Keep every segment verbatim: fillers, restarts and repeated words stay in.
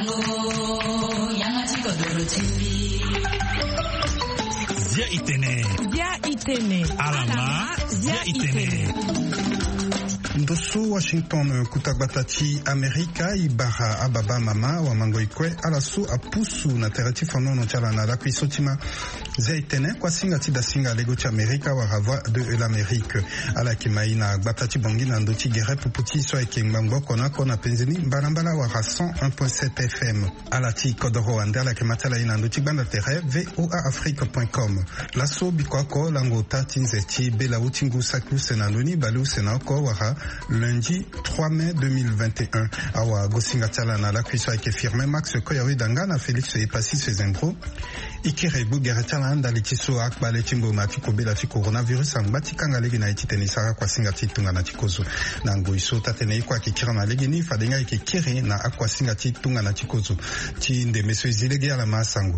Zia itene. Zia itene. Alama. Zia itene. Ndoso Washington kutabatati Amerika ibara ababa mama wa mangoikwe alasu apusu na terati fanono chala na la kwisotima zaitene kwa singa tida singa lego cha Amerika wa rava de l'Amérique ala kimaina batati bongi na ndoti gere puputi so eke mbango kona kona penzini mbalambala wa cent un point sept F M ala ti kodoro andala ke matala ina ndoti banda tere voa afrique point com laso bikwako lango tati nzeti bela utingu saku senanoni balu senako wara lundi trois mai deux mille vingt et un awa gosinga tala na la kuiso eke firme Max Koyawi Dangana Félix Epasi Sezendro ikire bugeretala anda litiso akbale chimbo matiko bela fi coronavirus ambati kanga legi na ititeni sara kwa singa titunga na chikozo na ngoiso tatene kwa kikira na legi ni fadenga ikikire na akwa singa titunga na chikozo ti nde meso izilege ala masango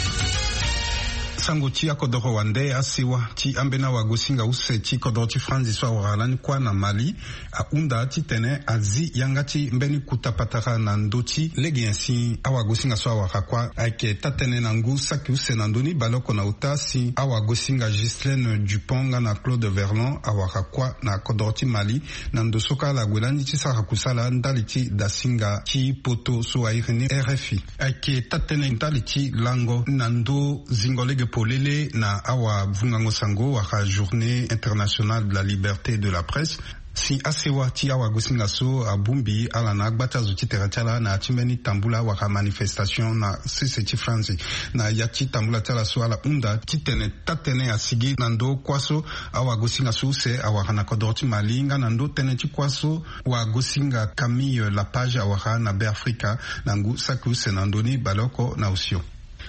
sango ti akodoro wande asiwa ti ambena wa gosinga use ti kodoro ti franzi so waralani kwa na Mali a unda ti tene azi yanga ti mbeni kutapatara na ndoti legi yansi awa gosinga so warakwa ake tatene na ngu saki use na ndoni baloko na utasi awa gosinga Ghislaine Duponga na Claude Verlon awarakwa na kodoro ti Mali na ndosoka la gwelani ti sara kusala ndali ti dasinga ti poto so airini R F I ake tatene ndali ti lango na ndo zingolege polele na awa vungango sango waka journée internationale de la liberté de la presse si asewa ti awa gosinga so abumbi ala na agbata zo ti terachala na atimeni tambula waka manifestation na sese ti France na yati tambula tala so ala unda ti tene tatene asigi na ndo kwaso awa gosinga so se awa na kodoro ti Mali nga na ndo tene ti kwaso wa gosinga Camille Lapage awa na Be Africa na ngu saku se na ndoni baloko na usio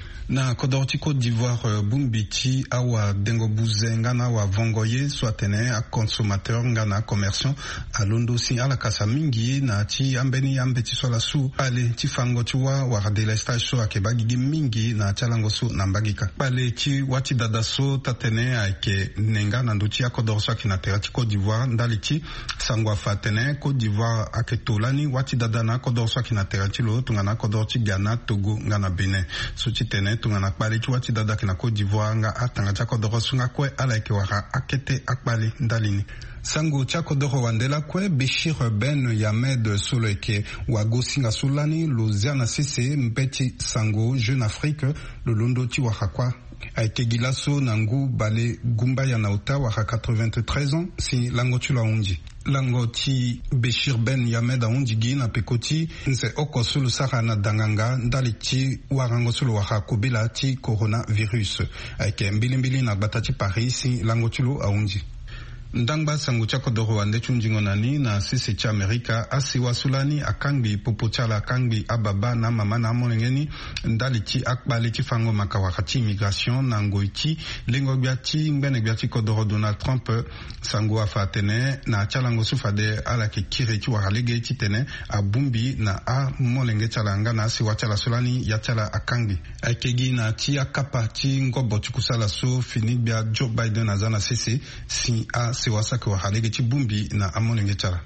na kodoro ti Côte d'Ivoire bumbiti awa dengo buze ngana wa vongoye so atene a consommateur ngana commerçant alondo si ala kasa mingi na ti ambeni ambeti so la su ale ti fango ti wa wa de l'estage so akebagi mingi na chalango so na mbagika pale ti wati dada so tatene ake nenga na nduti ya kodoro so akina terati Côte d'Ivoire ndali ti sangwa fatene Côte d'Ivoire aketolani wati dada na kodoro so akina terati lo tungana kodoro ti Ghana Togo ngana Benin so ti tene tunga na kpali ti wati dada kina Côte d'Ivoire nga atanga cha kodoro sunga kwe ala eke waka akete akpali ndalini sango cha kodoro wandela kwe Béchir Ben Yamed solo eke wago singa sulani Louisiana sese mpeti sango Jeune Afrique lo londo ti waka kwa aike gilaso nangu bale gumba ya nauta waka quatre-vingt-treize ans si lango tula unji lango ti Béchir Ben Yamed a undi gi na pekoti nse oko sulu sara na danganga ndali ti warango sulu waka kobela ti coronavirus aike mbilimbili na gbata ti Paris si lango tulu a undi ndangba sango cha kodoro wande chunjingo nani na sisi cha Amerika asiwa sulani akangbi popochala akangbi ababa na mama na molengeni ndali ti akbali ti fango makawakati immigration na ngoiti lengo biati ngene biati kodoro Donald Trump sango afatene na chalango sufade ala ki kire ti waralege ti tene abumbi na a molenge chalanga na asiwa chala sulani ya chala akangbi akegi na ti akapa ti ngobo ti kusala so fini bia Joe Biden azana sisi si a se wasaka wa halege ti bumbi na amonenge chara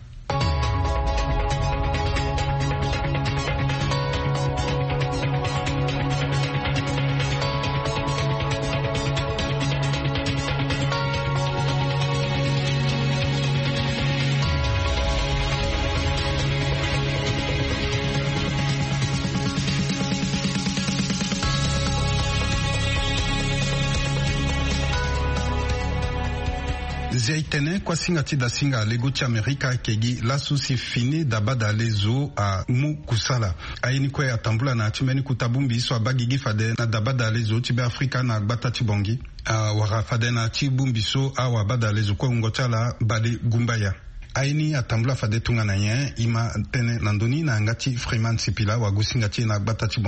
Zaitene kwa singa ti da singa lego ti Amerika kegi lasu si fini dabada lezo a mu kusala ayini kwe atambula na timeni kutabumbi so abagigi fade na dabada lezo ti Be Afrika na gbata ti bongi a wara fade na ti bumbi so a wabada lezo kwa ungochala bale gumbaya aini atambula fade tunga na yen ima tene nandoni na ngati Freeman Sipila wa gusinga ti na gbata ti bongi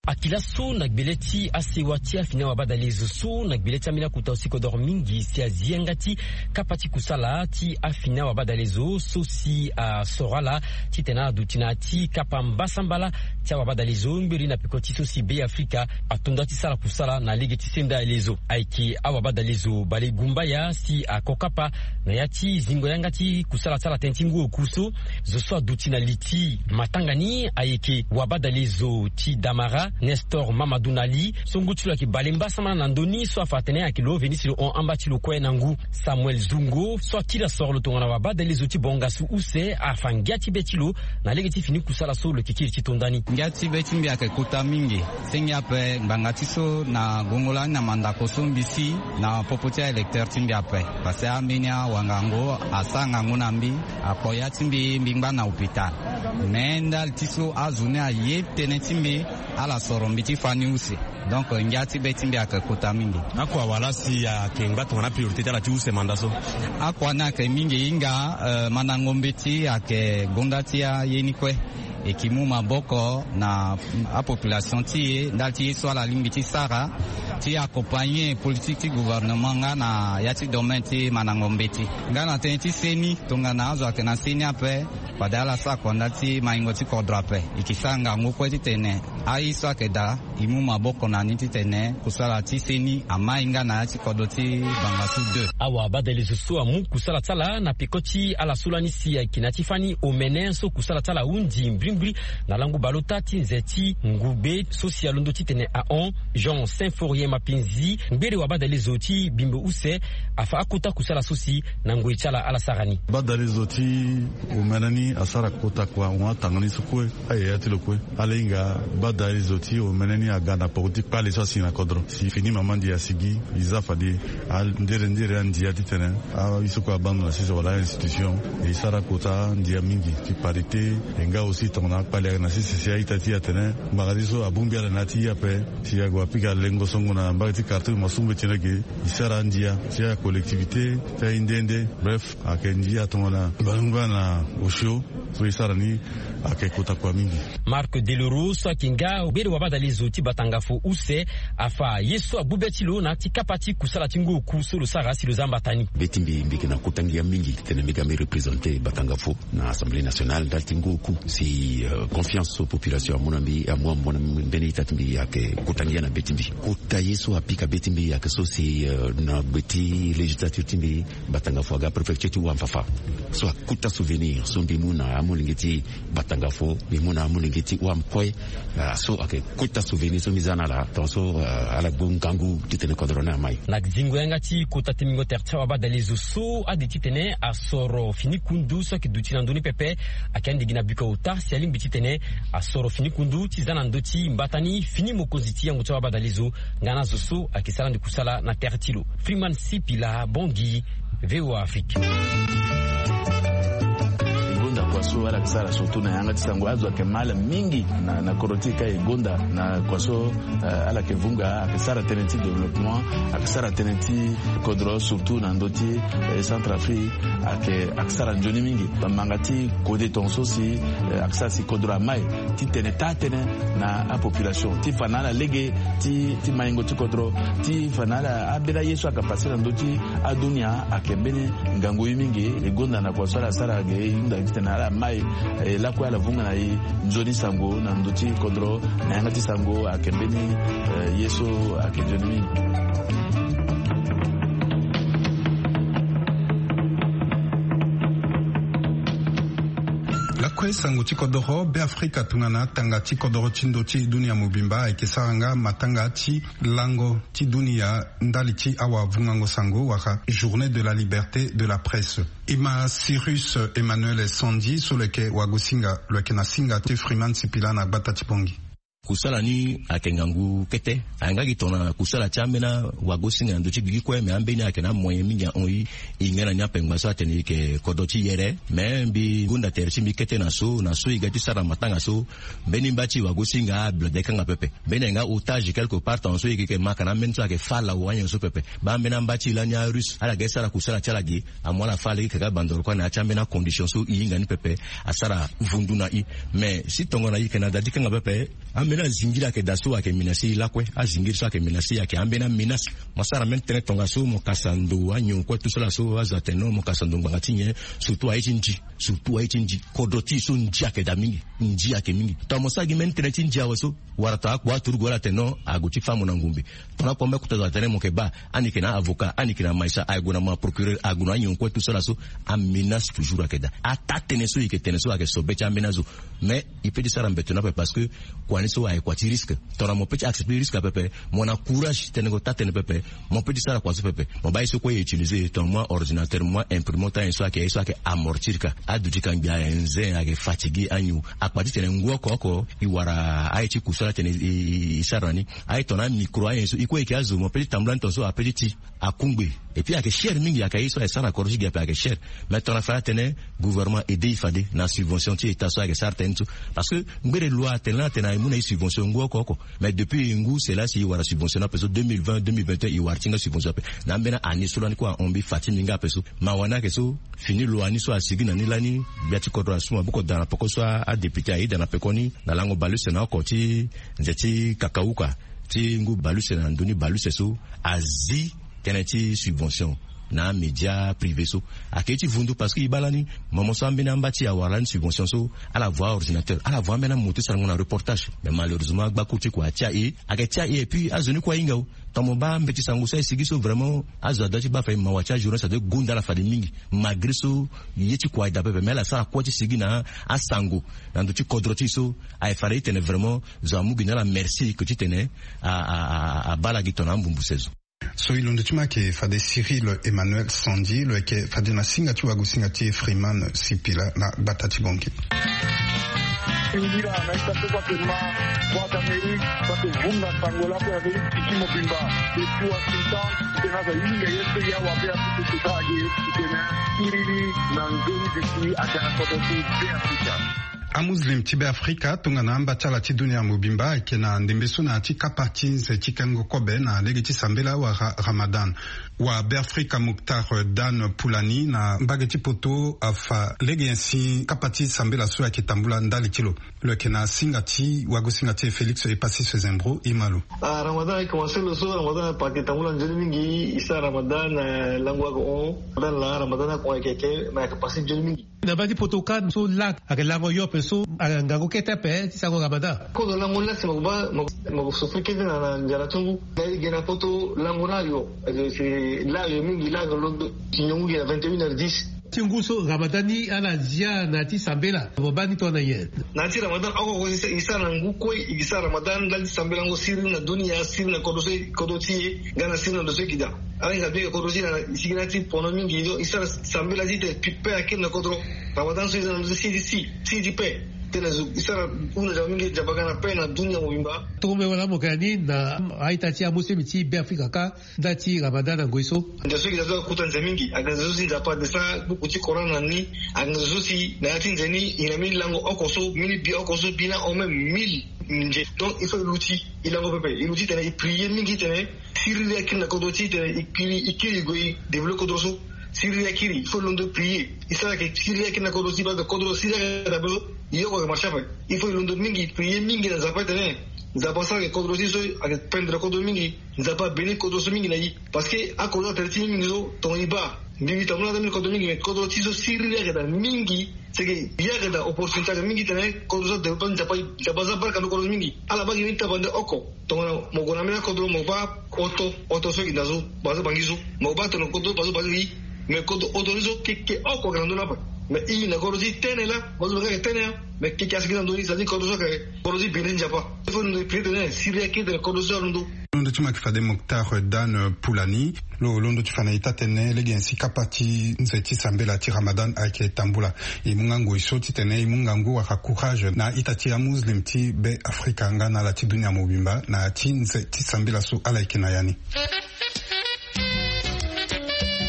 Akila so na gbeleti asewati afina wabadalezo so na gbeleti amina kuta usiko dormingi si aziengati kapati kusala ti afina wabadalezo so si a sorala ti tena dutina ti kapambasambala ti wabadalezo mbiri na pikoti so si be Afrika atunda ti sala kusala na ligi ti senda elezo aiki awabadalezo bale gumbaya si a kokapa na yati zingo yangati kusala sala tentingu okuso zo so dutina liti matangani aiki wabadalezo ti damara Nestor Mamadou Nali songutula ki balemba samana nandoni so afatene akilo venisilo on ambati lo kwe nangu Samuel Zungo so tira sor lo tongana wabada les outils bongasu use afangati betilo na legeti fini kusala so lo kikiri chitondani ngati betimbi akakuta mingi sengi pe bangati so na gongola na mandako so mbisi na popotia electeur timbi ape parce amenia wangango asanga ngunambi apoya timbi mbingba na hospital menda tiso azune aye tenetimbi ala sorombiti fani usi donc ngati betimbi akakuta mingi akwa wala si ya kenga tona priorité la tiuse mandaso akwa na ke mingi inga uh, manangombeti ake gondatia yenikwe ekimu maboko na a population ti ndati so la limbiti sara ti accompagner politique ti gouvernement nga na yati domaine ti manangombeti nga na tenti seni tonga na azo akena seni ape padala sa kondati maingo ti kodrape ikisanga ngokwe ti tene ai so akeda imu maboko na niti tene kusala ti seni amainga na yati kodoti bangasu deux awa badele so amu kusala tala na pikoti ala sulani si kinati fani omenen so kusala tala undi mbri na langu balotati nzeti ngube social ndo titene a on Jean Saint-Fourier Mapinzi mbere wa badale zoti bimbo use afa akuta kusala sosi na ngoichala ala sarani badale zoti umenani asara kota kwa wa tangani sukwe ayati lokwe alenga badale zoti umenani agana politique pas les sosi na kodro si fini mamandi ya sigi izafadi al ndere ndere andia titene a isuko abandona la sisi wala institution isara kota ndia mingi ti parité enga aussi tona pale na sisi sia itati atene magadiso abumbia na tia pe sia go apika lengo songo na mbati kartu masumbe chenege isara ndia sia collectivité ta indende bref akendia tona balungwa na osho so isara ni akekuta kwa mingi Marc Deloro so kinga obere wabada lezuti batangafo use afa yeso abubetilo na tikapati kusala tingo kusolo sara silo zambatani betimbi mbikina kutangia mingi tene megame représenter batangafo na Assemblée nationale dal tingo ku si uh, confiance aux populations monambi a moi mon beni tatimbi yake kutangia na betimbi kuta yeso apika betimbi yake so si uh, na beti législature timbi batangafo ga préfecture tu wamfafa so kuta souvenir so bimuna amulingeti batangafo bimuna amulingeti wamkoy uh, so ake kuta souvenir so mizana la tonso uh, ala gongangu titene kodrona mai la zingo yangati kuta timingo tercha wabada lezo so aditi tene asoro fini kundu so kidutina ndoni pepe akandi gina bika uta si alimbi titene asoro fini kundu tizana ndoti mbatani fini mokoziti yangu twa wabada lezo ngana zoso akisala ndikusala na tertilo Freeman Sipila Bongi V O A Afrique kwaso ala kisara surtout na yanga tisango azo akemala mingi na na korotika igonda na kwaso uh, ala kevunga akisara tenenti développement akisara tenenti kodro surtout na ndoti uh, Centrafrique ake akisara njoni mingi mangati kode tonso si uh, akisara si kodro mai ti teneta tene na a population ti fanala lege ti ti maingo ti kodro ti fanala abela yeso akapasira ndoti adunia akembene ngango mingi igonda na kwaso ala sara ge inda tena mai eh, la kwa la vunga na i nzoni sango na ndoti kodro na yangati sango akembeni eh, yeso akenjoni Kwe sango chikodoro be Afrika tungana tanga chikodoro chindo chi dunia mubimba ikisaranga matanga chi lango chi dunia ndali chi awa vungango sango waka journée de la liberté de la presse. Ima Cyrus Emmanuel Sondi soleke wagusinga leke na singa te Freeman Sipila na bata chipongi. Kusala ni akengangu kete angaki tona kusala chamena wagosinga ndochi bigikwe me ambeni akena moyen mingi onyi ingena nya pengwa sa teni ke kodoti yere me mbi gunda terchi mi kete na so na so igati sara matanga so beni mbachi wagosinga blodeka nga pepe beni nga otage quelque part en so igike makana menso ake fala wanyo so pepe ba mbena mbachi la nya rus ala gesara kusala chalagi amwala fala ikaka bandoro kwa na chamena condition so inga ni pepe asara vunduna i me si tongo na ikena dadika nga pepe ambena zingira ke daso ake minasi lakwe a zingir so ake minasi ake ambena minas masara mentene tonga so mo kasando anyo ko tout cela so azateno mo kasando bangatinye surtout a echinji surtout a echinji kodoti so nji ake da mingi nji ake mingi to mo sagi mentene chinji awaso warata kwa turgo la teno aguti famu na ngumbi tona pombe kutaza tene mo keba anike na avocat anike na maisha aguna ma procureur aguna anyo ko tout cela so a minas toujours ake da atatene so ike tene so ake so becha menazo mais il peut dire ça rembetona parce que quand so ay quoi tu risques tona mo petit accepter risque pepe mon courage tene go tatene pepe mon petit ça quoi so pepe mon ba iso ko utiliser ton moi ordinateur moi imprimante en so ake so ake amortir ka aduti kan bia enze ake fatigue anyu akpati tene ngo koko iwara ay ti kusala tene isarani ay tona micro ay so iko eke azu mon petit tamblan ton so apeti akungbe et puis ake cher mingi ake so ay sana korji ga ake cher mais tona fa tene gouvernement aider ifade na subvention ti eta so ake certain parce que ngere loi tena tena imuna subvention ngo koko mais depuis ngu c'est là si wara subvention peso deux mille vingt deux mille vingt et un i wartinga subvention pe na mbena ani so lani kwa ombi fatiminga peso mawana keso fini loi ni so asigi na nilani biati kodra suma buko dana poko so a député aida na pekoni na lango baluse na okoti nzeti kakauka ti ngu baluse na ndoni baluse so azi teneti subvention na média privé so aketi vundu parce que ibalani maman so ambena mbati ya warani subvention so à la voix ordinateur à la voix mena moto sa ngona reportage mais malheureusement bakuti kwa tia e aketia e puis azoni kwa ingao tomo ba mbeti sangu so sigiso vraiment azadati ba fa mawacha journée ça de gunda la fadi mingi malgré so yeti kwa da pepe mais la sa kwa ti sigina asango nando ti kodroti so ay fare tene vraiment zamugi na la merci que tu tenais à à à balagi ton ambumbu saison. So ilondo tima ke fade Cyril Emmanuel Sandi lo ke fade na singa tu wagu singa ti Freeman Sipila na batati bonki. Ingira na ita kwa kema kwa Amerika kwa vunga tangola kwa Amerika kimo bimba tu asinta tena za inga yetu ya wapea tututaje tena irili na ngoni ziki akana kodosi bia fika. A Muslim tibe Afrika tunga na amba chala ti dunia mubimba ke na ndembeso na ti kapati nze ti kengo kobe na lege ti sambela wa ra, Ramadan wa be Afrika Mukhtar Dan Pulani na mbage ti poto afa lege yansi kapati sambela so ya kitambula ndali kilo le ke na singa ti wago singa ti Félix e passi se zembro imalu. Ah, Ramadan commencé le soir Ramadan pa kitambula njeni mingi isa Ramadan langwa ko Ramadan la Ramadan ko keke ma ka passi njeni mingi na badi poto kan so lak akalango yo so ngango ketape ti sango Ramadan ko do lango la sema ba mo so fike na njara tungu dai gena poto lango radio c'est là yo mingi là londo tinongu ya vingt et une heures dix tinguso Ramadani ala zia na ti sambela bobani to na yen na ti Ramadan ako ko isa na nguko isa Ramadan la sambela ngo siri na dunia siri na kodosi kodoti gana siri na dosi kida ala ngabe kodosi na sigina ti pono mingi do isa sambela ti te pipe akina kodro Ramadan so isa na si si si di pe tena isara una ja mingi jabagana pena dunia mubimba tume wala mokani na aita ti amusemi ti be Afrika ka dati Ramadan ngoiso ndeso ki dazo kutanza mingi agazo si zapa de sa buku ti corona ni agazo si na ti nzeni ina mi lango okoso mini bi okoso bina au même mille nje donc il faut l'outil il a repéré il outil tena il prier mingi tena sirri akina kodoti tena ikiri ikiri goi développer kodoso sirri akiri il faut l'ondo prier isara ke sirri akina kodosi ba kodosi sirri d'abord iyo ko marchava il faut l'ondo mingi prier mingi na zapata ne zapasa ke kodosi so ak prendre kodo mingi zapa beni kodoso mingi na yi parce que a kodo terti mingi so ton iba bibi tamuna da kodo mingi kodosi so sirri akida mingi c'est que il y a opportunité mingi tene kodo de ton zapa zapa zapa kan kodo mingi ala bagi minta bande oko tongona mogona mena kodo moba auto auto so kidazo bazo bangizo moba to kodo bazo bagi me kodo autorizo ke ke oko grandona pa me i na kodosi tenela bazo bagi tenela me ke ke asgina ndoni sadi kodo ke kodosi binen japa fo no prete siria ke de kodosi ndo londo tuma kifade Mokhtar Dan Pulani lo londo tifana itatene lege nsi kapati nzeti sambela ti Ramadan ake tambula imungango isoti tene imungango wa courage na itati ya Muslim ti be Afrika ngana la ti dunia mobimba na ti nzeti sambela so ala ikina yani.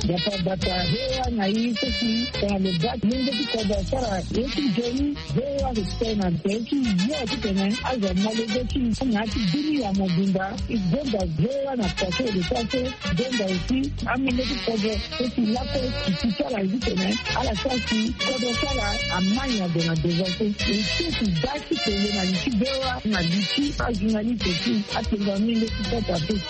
bata bata hewa na hizo ki kwa le back ndio kwa biashara yetu jeni hewa tena teki yote tena aza mmoja ki na kidini ya mobimba igonda hewa na pasa de pasa gonga usi amile kwa eti lapo kitala hizo tena ala sasi kwa sala amanya de na devote eti daki tena na kibewa na diki ajinali teki atengamile kupata pesa.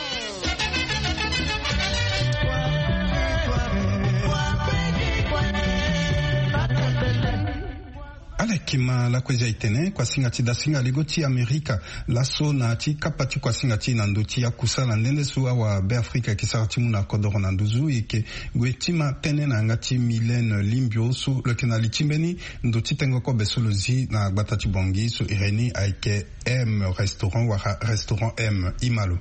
Alekima la kweza itene kwa singati da singa ligoti Amerika laso na ati kapati kwa singati na ndoti ya kusala ndende suwa wa be Afrika kisarati muna kodoro na nduzu ike gwetima tene na ngati Milene Limbio su lekena litimbeni ndoti tengo ko besolozi na gbatati bongi su ireni aike M restaurant wa restaurant M Imalo.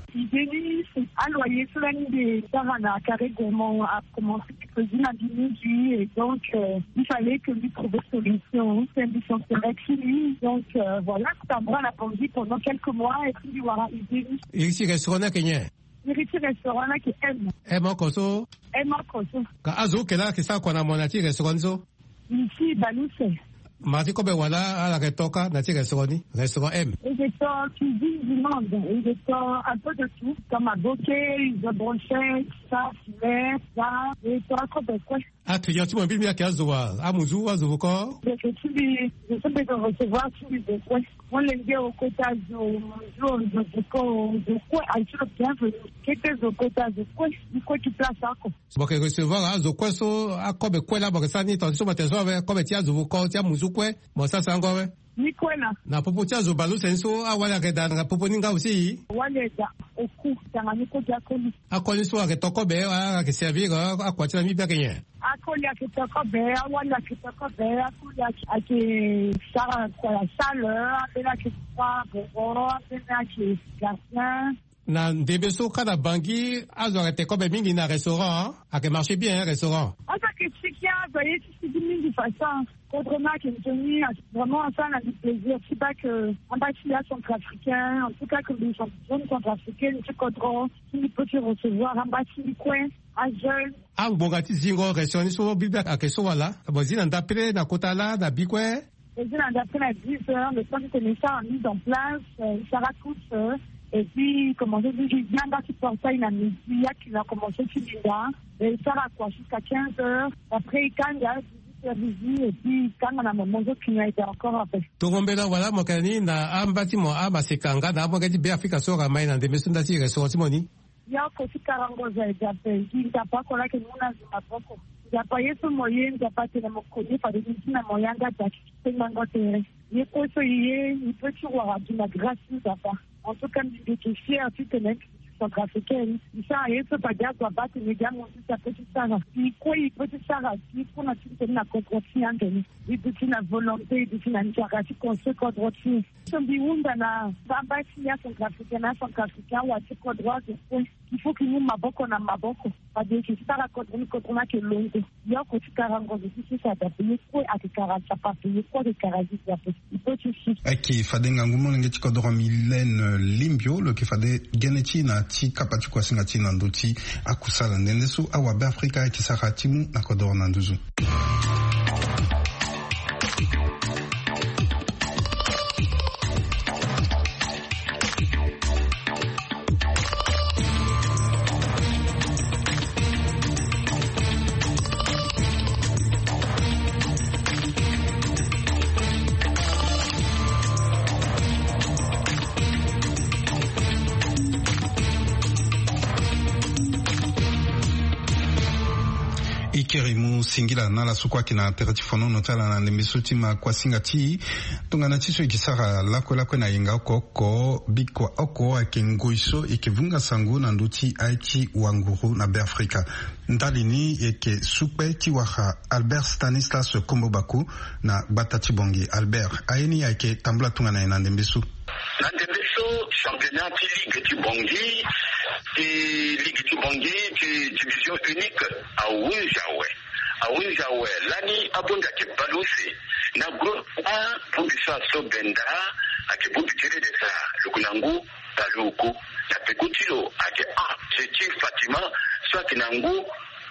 Alors, il est souvent des Sarana Carré Gourmand a commencé à cuisiner à midi et donc euh, il fallait que lui trouve une solution. C'est une mission avec lui. Donc euh, voilà, c'est un bras la pandémie pendant quelques mois et puis il aura idée. Il y a un restaurant qui est Il y a un restaurant qui aime. Aime encore ça. Aime encore ça. Quand Azo, quel est ça qu'on a monté restaurant ça? Ici, Balousse. Mati kobe wala ala ketoka na ti restaurant ni restaurant M. Ils étaient cuisine du monde. Ils étaient un peu de tout, comme à bokeh, ils ont broché, ça, filet, ça, et ça, comme quoi. Ah, tu y as tu m'as bien qu'à zoa, à Mouzou, à Zouko. Je suis je suis de recevoir tous les deux. On les dit au côté de Mouzou, de Zouko, de quoi, à tout le bienvenu. Qu'est-ce que au côté de quoi, du quoi tu places ça, quoi. Bon, que recevoir à Zouko, so, à comme quoi là, bon, ça ni ton, so, ma teso, comme tu as Zouko, tu as Mouzou, quoi, bon, ça, c'est encore, ni kwena na popo cha zo balu senso awala ke dan popo ninga usi wale da oku tanga niko ja koli akoli so ke toko be a ke servir a kwa tla mi ba kenye akoli ke toko be wala ke toko be akoli ake sara kwa sala bela ke kwa boro bela ke gardien na ndebeso kada bangi azo ke toko be mingi na restaurant a ke marché bien restaurant ata ke chikia ba yeti sidimi de façon Autrement, qui est venu vraiment ça a du plaisir. Je sais pas que en bas il y a centrafricain, en tout cas que les zones centrafricaines, c'est Codron, qui peut se recevoir en bas du coin, à jeune. Ah, bongati zingo restaurant so bibia akeso wala. Bozina ndapre na kotala na bikwe. Bozina ndapre na dix heures, le temps de connaissance a mis en place, ça raconte et puis commencer de bien dans ce portail la midi, qui a commencé Chilinda, et ça va quoi jusqu'à quinze heures. Après quand il y a et puis quand on a mon qui a été encore après. Togombela wala mokani na ambati mo amasekanga na mokati be Afrika so ramai na demesunda ti restaurant moni. Ya ko sikarango za jape, kinga pa kola ke muna zimapoko. Ya pa yeso moyen ya pa tele mokoni pa de na moyanga ta kinga tere. Ye ko so ye, il peut tu voir de la grâce ça pas. En tout cas, il est fier tu te mec centrafricaine. Ça est ce pas dire quoi battre les gars mon ça peut ça. Il quoi il peut ça il faut na tu na contre-fien de. Il peut la volonté de financer qu'on se contre-fien. Son biunda na baba sia centrafricaine na centrafricain ou à ce droit de il faut que nous maboko na maboko. Pas de que ça contre nous contre na que longue. Il y a que tu carango de si ça da payer quoi à quarante ça pas payer quoi de quarante ça peut. Il peut tu si. Aki fadenga ngumo ngeti kodoro Milene Limbio lo ke fade geneti na ti kapati kwa singa ti na ndoti akusala ndende su awa be Afrika ki sakatimu na kodoro na nduzu. Ikerimu singila nala sukwa kina teratifono notala na nemisuti ma kwa singati tungana tiso ikisara lako lako na inga oko biko oko akengoiso ikivunga sangu na nduti aiki wanguru na be Afrika ndalini eke supe tiwaha Albert Stanislas Kombobaku na Batati Bongi. Albert aeni ake tambula tungana na nembisu na nembisu championnat ligue Tibongi et ligue Tibongi division unique à Winjawe à Winjawe lani abonda ke balusi na groupe A publisa sobenda ake publicere de ça lukunangu baluku na pekutilo ake A Titi Fatima soit kinangu ba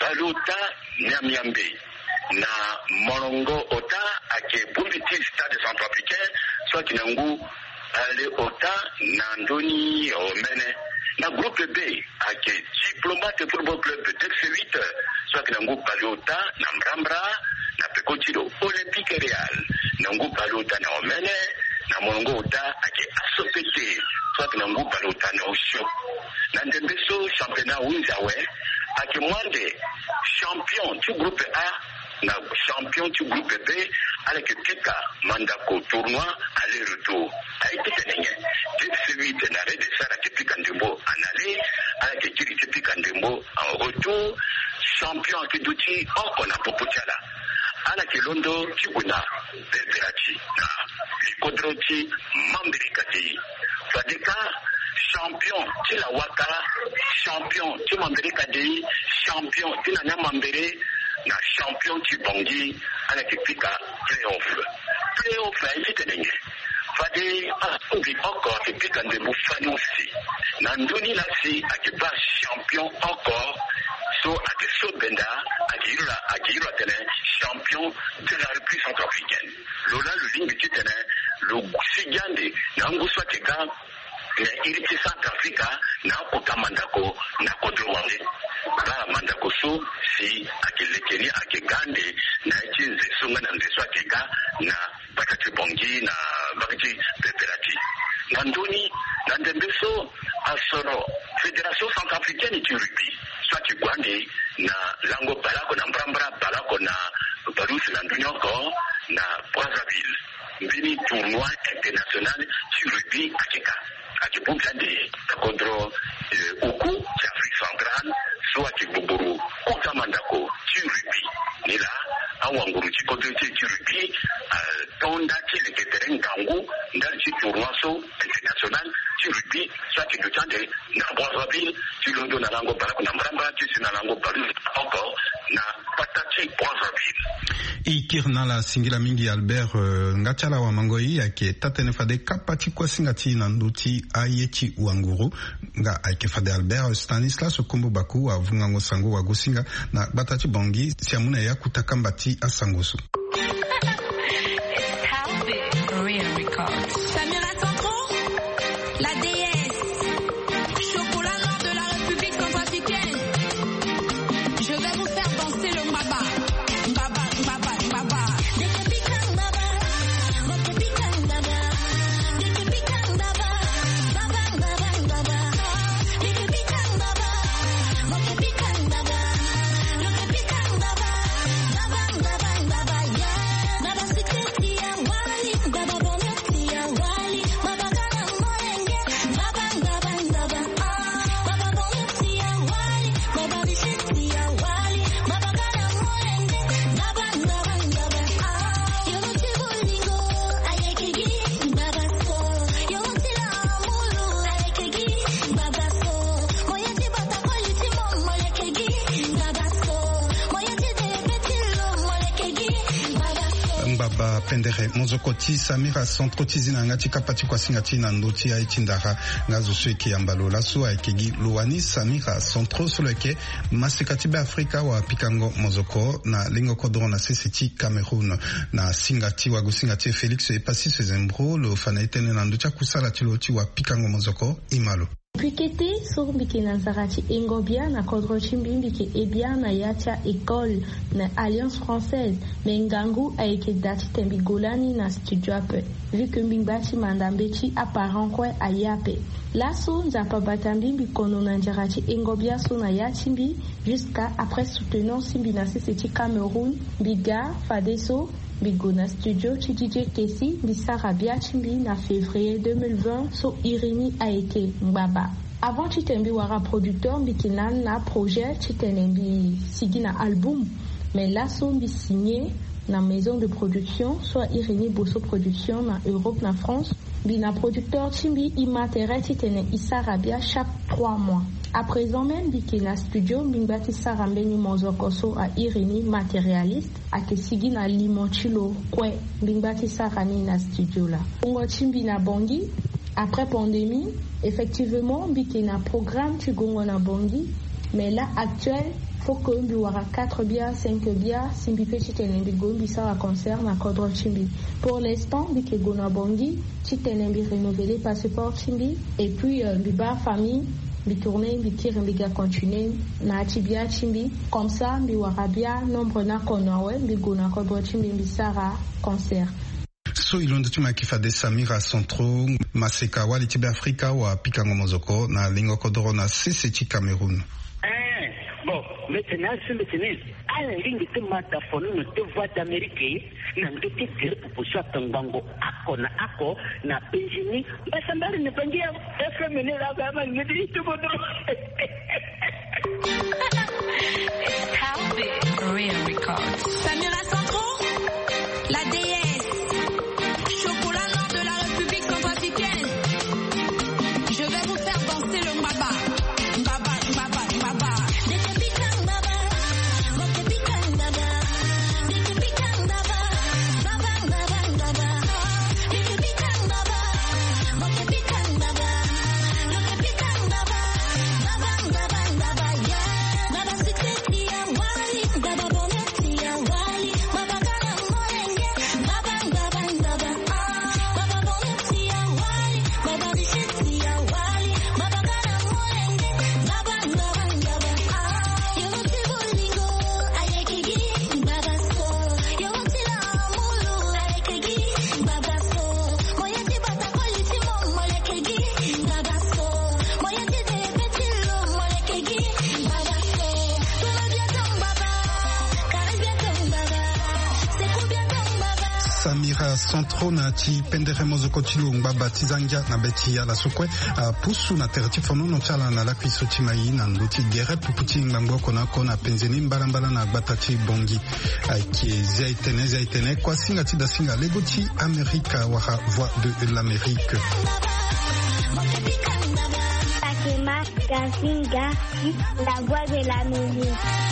balota nyamiambe na morongo ota ake bumbiti stade centrafricain soit kinangu ale ota na ndoni omene na groupe B ake diplomate football club D F C huit soit kinangu balota na mrambra na pekotiro olympique real nangu balota na omene na morongo ota ake asopete soit kinangu balota na osho na ndembeso championnat winzawe ake mwande champion du groupe A na champion du groupe B avec Pika Mandako tournoi aller-retour. A été tenenye. D F C huit na rede sara ke Pika Ndembo en aller avec Kiri ke Pika Ndembo en retour. Champion ke duti oko na Popotiala. Ala ke Londo Chiguna Belberati na Likodroti Mamberikati. Fadeka champion Tila Waka, champion Timamberikati, champion Tina Nyamambere na champion Tibongi avec Pika playoff. Playoff a été tenue. Fade a oublié encore que Pika Ndembo Fani aussi. Nandoni Lassi a été pas champion encore. So a été Sobenda a dit a dit champion de la République centrafricaine. Lola le ligne du tenant le Sigande Nango Swatega na iriti Centrafrica na kutamandako na kodrowande ba mandako so si akilekeni akegande na chinze sunga na ndeso akega na bakati bongi na bakati peperati na ndoni na ndembeso asoro Fédération Centrafricaine du rugby soit kigwande na lango balako na mbrambra balako na barusi na ndonyoko na Brazzaville mbini tournoi international du rugby akeka akibungande kodro uku cha Afrique centrale so akibuburu kutamandako rugby nila awanguru chikodro rugby tonda chile keteren kangu ndal chi tournoi so international rugby so akibutande na Brazzaville chilondo na lango balako na mramba chisi na lango balu encore na patati Brazzaville ikirna la singila mingi Albert uh, ngachala wa mangoi yake tatene fade kapati kwa singati na nduti ayechi uanguru nga aike fade Albert Stanislas Okombo Baku wa vungango sango wa gusinga na batati bongi siamuna ya kutakambati asangusu. Pendere mozokoti Samira centro tizina ngati kapati kwa singati na ndoti ya itindara ngazo sweki ambalo la suwa ekegi luwani Samira centro soleke masikati be Afrika wa pikango mozoko na lingo kodro na C C T Cameroun na singati wa gusingati Felix epasi sezembro lo fanaitene na ndocha kusala tiloti wa pikango mozoko imalo Pikete sur mbiki na zarati engobia na kodro chimbi mbiki ebia na yacha école na Alliance Française mengangu aike dati tembi golani na studio ape vu que mbimbati mandambechi apparent kwe ayape laso nzapa batambi mbikono na njarati engobia so na yachimbi jusqu'à après soutenant simbi na C C T Cameroun biga fadeso Bigona Studio Chidije Kesi Bisara Biachimbi na février deux mille vingt so Irini Aeke Mbaba. Avant Chitembi Wara producteur Bikinan na projet Chitenembi Sigina album mais là son bi signé na maison de production soit Irini Bosso Production na Europe na France bina producteur Chimbi Imatere Chitene Isarabia chaque trois mois. À présent même, Bikina Studio, Bimbati Sarambeni Mozokoso à Irini matérialiste, à Kesigi na Limonchilo, Kwe, Bimbati Sarani na Studio là. Ungochimbi na Bongi, après pandémie, effectivement, Bikina programme Tugongo na Bongi, Mais là, actuel, faut que y aura quatre bières, cinq bières, simbi petit tenembi gombi ça concerne à Kodro Chimbi. Pour l'instant, bike gona bongi, petit tenembi renouvelé passeport Chimbi, et puis euh, biba famille, bi tourner, bi tire, bi ga continuer, na tibia Chimbi. Comme ça, bi warabia nombre na konawe, bi gona Kodro Chimbi bi sara concert. So ilondo tuma kifade Samira Centro Maseka wali tibe Afrika wa pikango mozoko na lingo kodoro na sisi chi Cameroun. Eh, bon, maintenant c'est maintenant. À la ligne de mata fono no te voix d'Amérique, na ndote tere pour soit tangango ako na ako na penjini, basambali ne pangia F M ne la gama ngedi tu bodo. Calvin Real Records. Samira Centro, la déesse. Centro na ti pendere mozoko tilu ngba tizangia na beti ya la sokwe pusu na terati fono no chala na lakwi soti mai na nduti gere puputi ngbango kona kona penzeni mbalambala na batati bongi ki zaitene zaitene kwa singa ti da singa legoti Amerika waha voix de l'Amérique. Takema Gazinga, la voix de l'Amérique.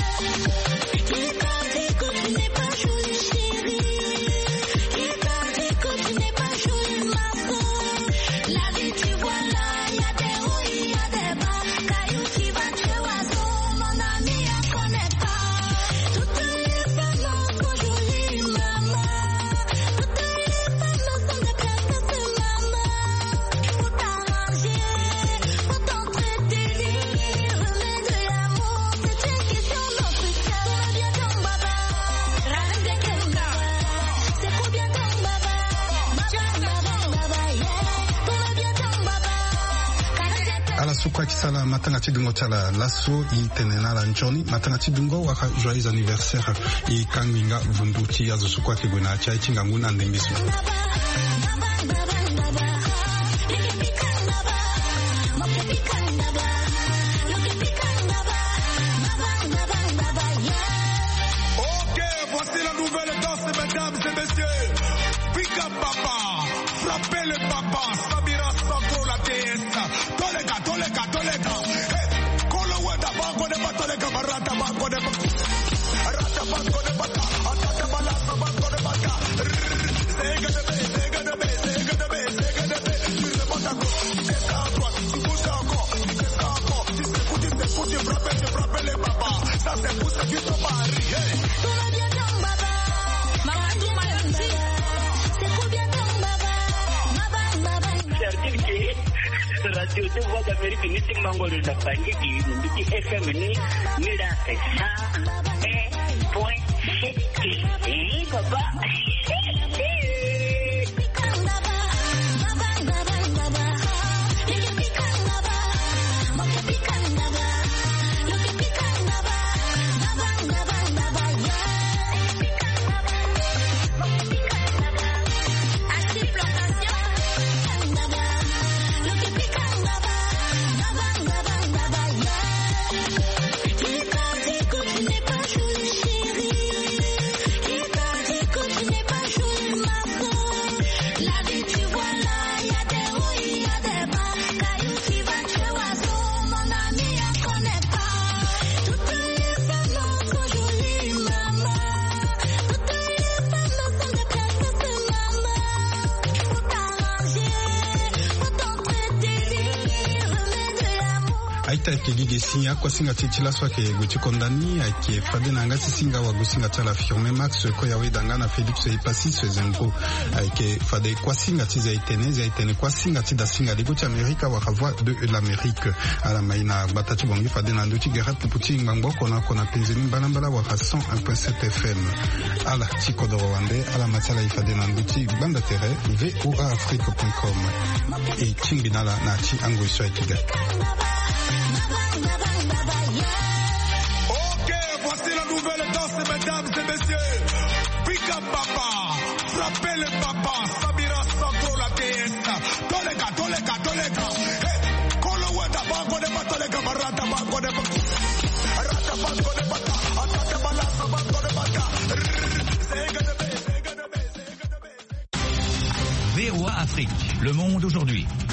Sukwa kisala matanga tidungo chala lasso i tenena la njoni matanga tidungo waka joyeux anniversaire i kangwinga vunduti yazo sukwa kiguna chai chinganguna ndembisu. Ok, voici la nouvelle danse, mesdames et messieurs. Pick up papa, frappez le papa, Samira Centro la déesse. Tolega, tolega, tolega. Hey, kolo wenda bango de batolega barata bango de rata bango de bata, atata balasa bango de bata. Sega de be, sega de be, sega de be, sega de be. Tu le bota ko, c'est ça toi, tu bouges encore, c'est ça encore. Tu sais foutu, tu sais foutu, frappe, tu frappe les papas. Ça c'est pousse qui te marie. Hey. Radio de voix d'Amérique ni tingango de la pangi qui nous dit F M ni ni la ça et point et papa Continue pas aita ke gige sinya kwa singa titila swa ke guti kondani ke fade na ngati singa wa gusinga tala firme max ko yawe dangana Felix ipasi sezengo ke fade kwa singa tiza itene za itene kwa singa tida singa de guti Amerika wa voix de l'Amérique ala maina batatu bongi fade na nduti gera puputi ngambo kona kona penzeni banambala wa cent un point sept F M ala tikodoro wande ala matala ifade na nduti banda tere voa afrique point com et Chimbinala Nati Ango Swatiga. Ok, voici la nouvelle danse, mesdames et messieurs. Pika Papa, frappez le papa, Samira Sandro la déesse. Tolega, tolega, tolega. Hey, Kolo Wada Bango de Batolega, Marata Bango de Bata. Rata Bango de Bata, Atata Balasa Bango de Bata. V O A Afrique, le monde aujourd'hui.